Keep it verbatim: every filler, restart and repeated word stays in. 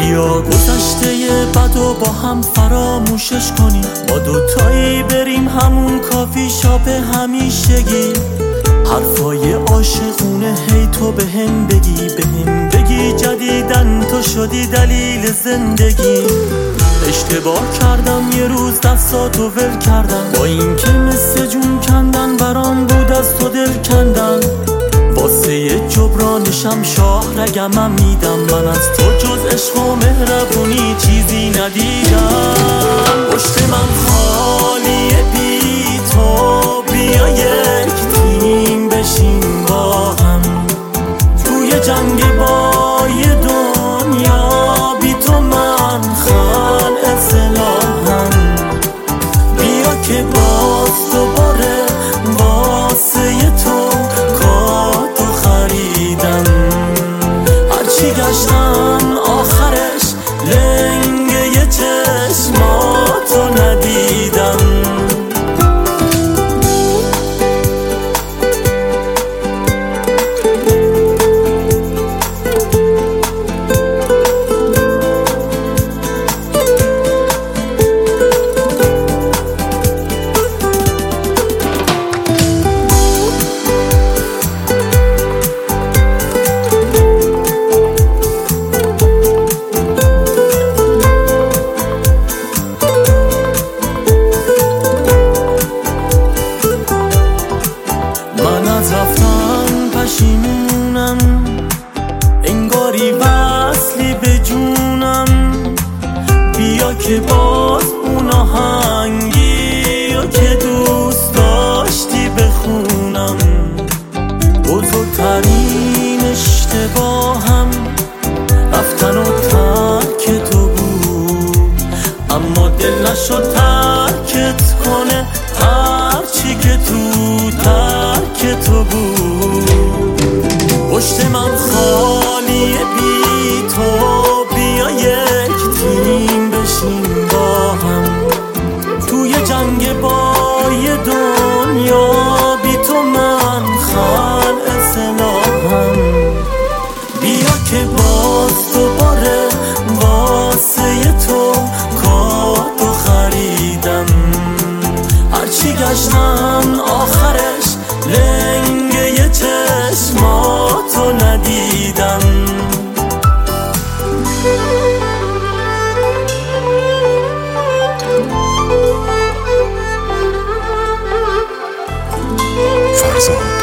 بیا گذشته بد و با هم فراموشش کنیم، ما دوتایی بریم همون کافی شاپ همیشگی، حرفای عاشقونه هی تو به هم بگی، به هم بگی جدیدن تو شدی دلیل زندگی. اشتباه کردم یه روز دستاتو ول کردم، با این که مثل جون کندن برام بود از تو دل کندن، واسه جبرانشم شاه رگمم میدم، من از تو جز عشق و مهربونی چیزی ندیدم. پشت من خالیه بی تو، بیا یک تیم بشیم با هم توی جنگ بای دنیا، بی تو من خلع سلاحم، بیا که باز دوباره واسه تو کاتو خریدم، هرچی گشتم آخرش لنگه یه چشماتو ندیدم. من از رفتن پشیمونم، انگاری وصلی به جونم، بیا که باز اون آهنگی و که دوست داشتی بخونم. بزرگترین اشتباهم رفتن و ترک تو بود، اما دل نشد ترکت کنه هرچی که تو ترک تو بود. پشت من خالیه بی تو، بیا یک تیم بشیم با هم توی جنگ بای دنیا، بی تو من خلع سلاحم، بیا که باز دوباره واسه تو کاتو خریدم، هرچی گشتم آخرش لنگه یه چشماتو ندیدم. فرزاد